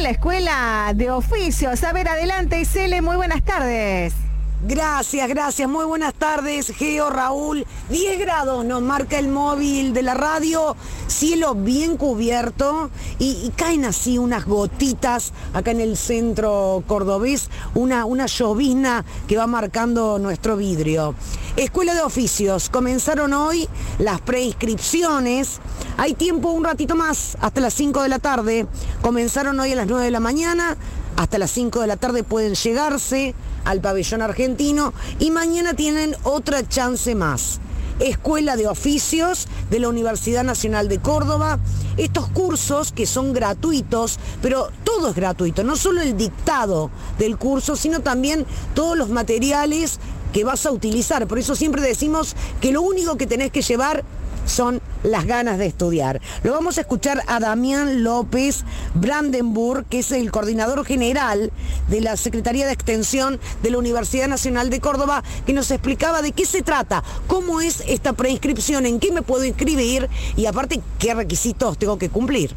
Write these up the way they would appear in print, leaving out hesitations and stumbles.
la Escuela de Oficios. A ver, adelante, Isele, muy buenas tardes. Gracias. Muy buenas tardes, Geo, Raúl. 10 grados nos marca el móvil de la radio, cielo bien cubierto y caen así unas gotitas acá en el centro cordobés, una llovizna que va marcando nuestro vidrio. Escuela de Oficios, comenzaron hoy las preinscripciones. Hay tiempo un ratito más, hasta las 5 de la tarde. Comenzaron hoy a las 9 de la mañana. Hasta las 5 de la tarde pueden llegarse al pabellón argentino y mañana tienen otra chance más. Escuela de Oficios de la Universidad Nacional de Córdoba. Estos cursos que son gratuitos, pero todo es gratuito, no solo el dictado del curso, sino también todos los materiales que vas a utilizar. Por eso siempre decimos que lo único que tenés que llevar son las ganas de estudiar. Lo vamos a escuchar a Damián López Brandenburg, que es el coordinador general de la Secretaría de Extensión de la Universidad Nacional de Córdoba, que nos explicaba de qué se trata, cómo es esta preinscripción, en qué me puedo inscribir y aparte qué requisitos tengo que cumplir.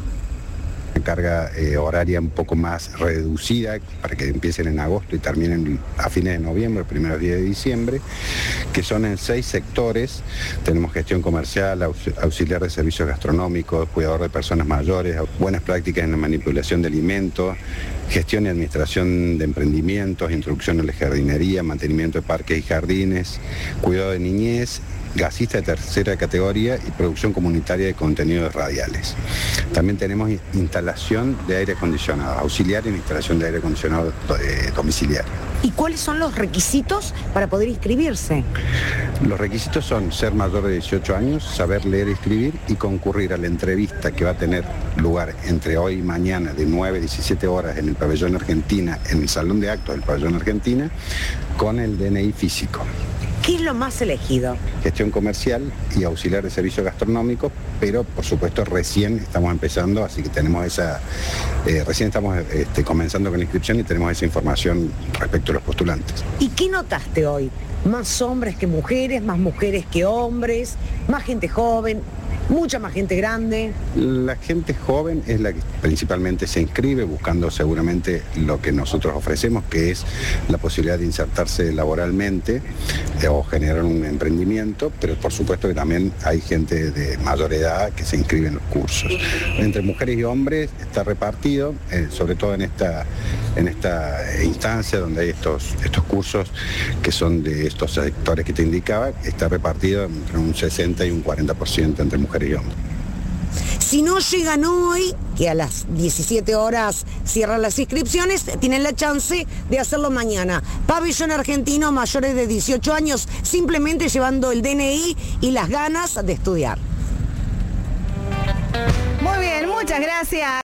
Carga horaria un poco más reducida para que empiecen en agosto y terminen a fines de noviembre, primeros días de diciembre, que son en 6 sectores. Tenemos gestión comercial, auxiliar de servicios gastronómicos, cuidador de personas mayores, buenas prácticas en la manipulación de alimentos, gestión y administración de emprendimientos, introducción a la jardinería, mantenimiento de parques y jardines, cuidado de niñez, gasista de tercera categoría y producción comunitaria de contenidos radiales. También tenemos instalación de aire acondicionado, auxiliar en instalación de aire acondicionado domiciliario. ¿Y cuáles son los requisitos para poder inscribirse? Los requisitos son ser mayor de 18 años, saber leer y escribir y concurrir a la entrevista que va a tener lugar entre hoy y mañana de 9 a 17 horas en el pabellón Argentina, en el salón de actos del pabellón Argentina, con el DNI físico. ¿Qué es lo más elegido? Gestión comercial y auxiliar de servicios gastronómicos, pero por supuesto recién estamos empezando, así que tenemos recién estamos comenzando con la inscripción y tenemos esa información respecto a los postulantes. ¿Y qué notaste hoy? ¿Más hombres que mujeres, más mujeres que hombres, más gente joven, mucha más gente grande? La gente joven es la que principalmente se inscribe buscando seguramente lo que nosotros ofrecemos, que es la posibilidad de insertarse laboralmente o generar un emprendimiento, pero por supuesto que también hay gente de mayor edad que se inscribe en los cursos. Entre mujeres y hombres está repartido, sobre todo en esta instancia donde hay estos cursos que son de estos sectores que te indicaba, está repartido entre un 60 y un 40% entre mujeres y hombres. Si no llegan hoy, que a las 17 horas cierran las inscripciones, tienen la chance de hacerlo mañana. Pabellón Argentino, mayores de 18 años, simplemente llevando el DNI y las ganas de estudiar. Muy bien, muchas gracias.